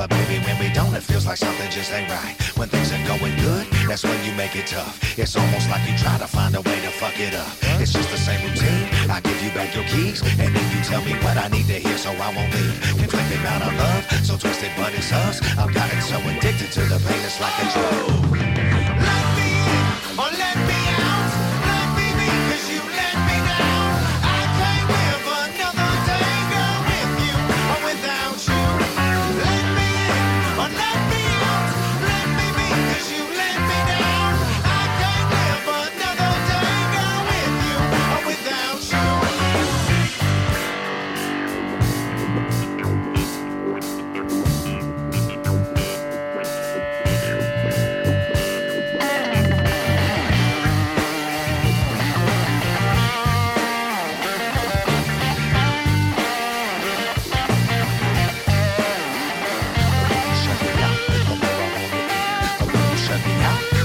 But baby, when we don't, it feels like something just ain't right. When things are going good, that's when you make it tough. It's almost like you try to find a way to fuck it up. It's just the same routine. I give you back your keys, and then you tell me what I need to hear so I won't leave. Conflicted about our love, so twisted but it's us. I've gotten so addicted to the pain, it's like a drug.